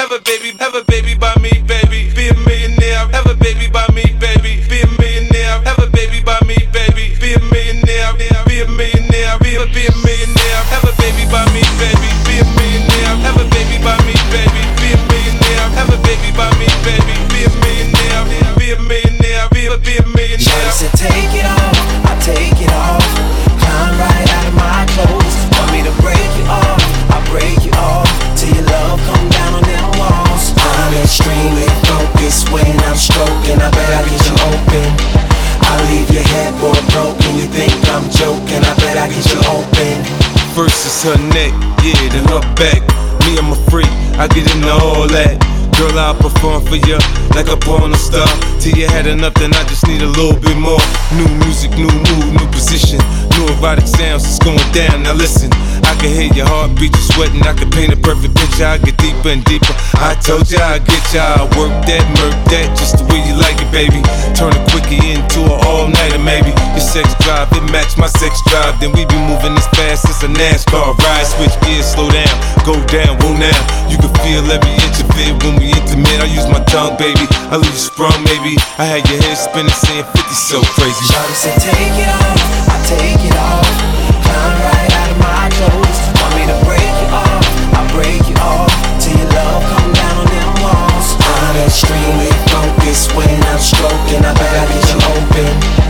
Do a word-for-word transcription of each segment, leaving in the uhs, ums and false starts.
Have a baby, have a baby by me, baby. Be a millionaire. Have a baby by me, baby. Be a millionaire. Have a baby by me, baby. Be a millionaire. Be a millionaire. Be a be a millionaire. Have a baby by me, baby. Be a millionaire. Have a baby by me, baby. Be a millionaire. Have a baby by me, baby. Be a millionaire. Be a millionaire. Be a be a millionaire. Shawty said take it off, I take it off. Climb right out of my clothes. Want me to break you off, I break you off. Till your love come down on them walls. I'm extremely focused when I'm stroking. I bet I get you open. I leave your headboard broken. You think I'm joking? I bet I get you open. First is her neck, yeah, then her back. Me, I'm a freak, I get into all that. Girl, I'll perform for you like a porno star. Till you had enough, then I just need a little bit more. New music, new mood, new position. New erotic sounds, it's going down. Now listen, I can hear your heartbeat, you sweating. I can paint a perfect picture, I get deeper and deeper. I told ya I get ya, I work that, murk that, just the way you like it, baby. Turn a quickie into an all-nighter, maybe. Your sex drive, it match my sex drive. Then we be moving as fast as a NASCAR ride. Switch gears, slow down, go down, whoa now. You can feel every inch of it when we intimate. I use my tongue, baby, I leave you sprung, maybe. I had your head spinning, saying fifty so crazy. Shawty said take it off, I take it off. Climb right out of my clothes. Want me to break you off, I break you off. Till your love come down on them walls. I'm extremely focused when I'm stroking. I bet I get you open.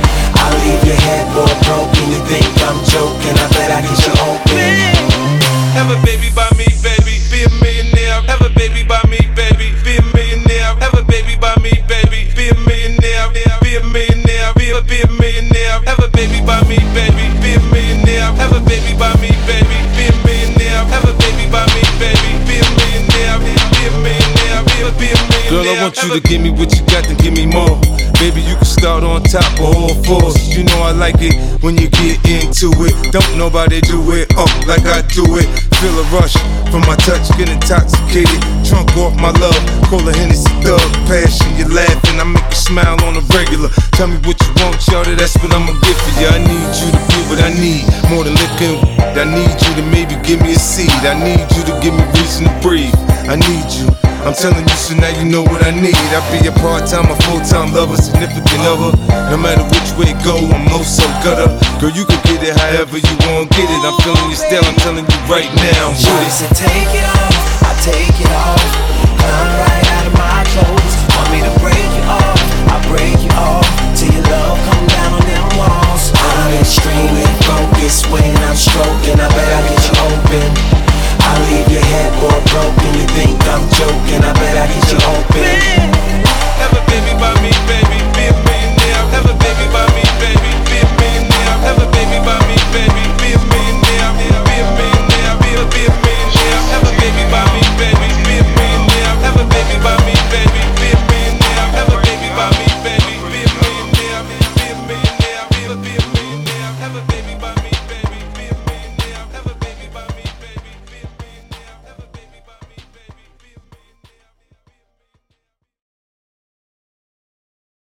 I leave your headboard broken. You think I'm joking? I bet I get you open. Have a baby by me, baby. Be a millionaire. Have a baby by me, baby. Be a millionaire. Have a baby by me, baby. Be a millionaire. Be a millionaire. Be a be a millionaire. Have a baby by me, baby. Be a millionaire. Have a baby by me, baby. Be a millionaire. Have a baby by me, baby. Be a millionaire. Be a millionaire. Be a be a millionaire. Girl, I want you to give me what you got, then give me more. Baby, you can start on top of all fours. You know I like it when you get into it. Don't nobody do it up like I do it. Feel a rush from my touch, get intoxicated. Drunk off my love, call a Hennessy thug. Passion, you laughing, I make you smile on a regular. Tell me what you want, shawty, that's what I'ma get for you. I need you to get what I need, more than liquor. I need you to maybe give me a seed. I need you to give me reason to breathe. I need you. I'm telling you, so now you know what I need. I be a part-time or full-time lover, significant other. No matter which way it go, I'm no so gutter. Girl, you can get it however you want, get it. I'm feeling your style, I'm telling you right now. Shawty said take it off, I take it off.